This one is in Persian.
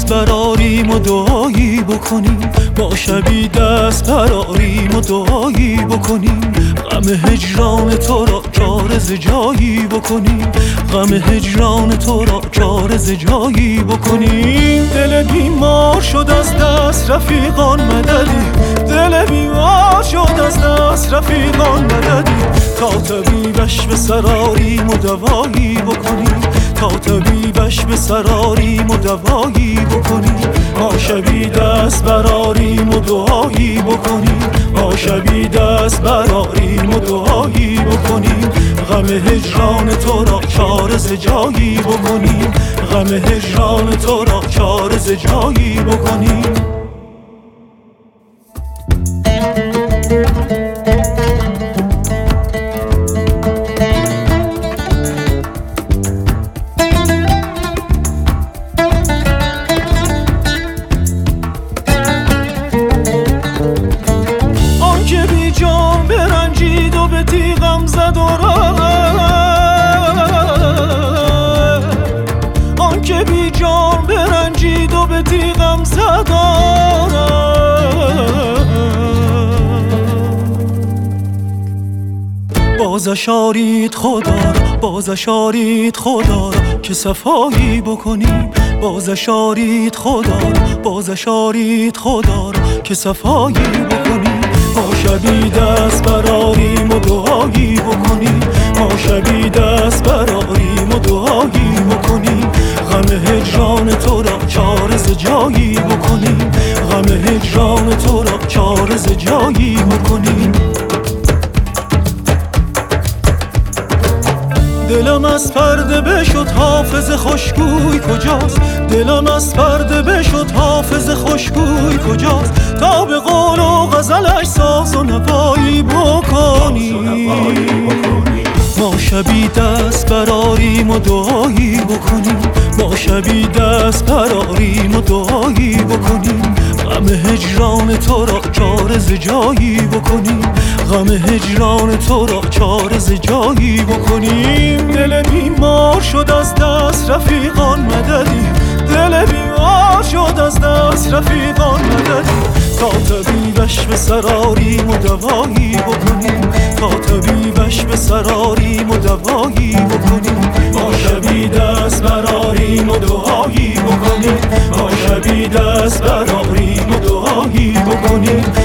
دست براریم و دعایی بکنیم، با شبی دست براریم و دعایی بکنیم، غم هجران تو را چاره ز جایی بکنیم، غم هجران تو را چاره ز جایی بکنیم. دل بیمار شد از دست رفیقان مددی، دل بیمار شد از دست رفیقان مددی، تا طبیبش به سراریم و دوایی بکنیم، تا طبیبش به سراریم و دوایی بکنیم، ما شبی دست براریم و دعایی بکنیم، ما شبی دست براریم و دعایی بکنیم، غم هجران تو را چاره ز جایی بکنیم، غم هجران تو را چاره ز جایی بکنیم. تیغم زد و آن که بی جان برنجید و به تیغم زد بازش آرید خدا را، بازش آرید خدا را که صفایی بکنیم، بازش آرید خدا را، بازش آرید خدا را که صفایی بکنیم، ما شبی دست براریم و دعایی بکنیم، ما شبی دست براریم و دعایی بکنیم، غم هجران تو را چاره ز جایی بکنیم، غم هجران تو را چاره ز جایی بکنیم. دلم از پرده بشد حافظ خوشگوی کجاست، دلم از پرده بشد حافظ خوشگوی کجاست، تا به قول و غزلش ساز و نوایی بکنیم، ما شبی دست براریم و دعایی بکنیم، ما شبی دست براریم و دعایی بکنیم، غم هجران تو را چاره ز جایی بکنیم، غم هجران تو را چاره ز جایی بکنیم. دل بیمار شد از دست رفیقان مددی، دل بیمار شد از دست رفیقان مددی، تا طبیبش به سراریم و دوایی بکنیم، تا طبیبش به سراریم و دوایی بکنیم، ما شبی دست براریم و دعایی بکنیم، ما شبی دست براریم و دعایی بکنیم،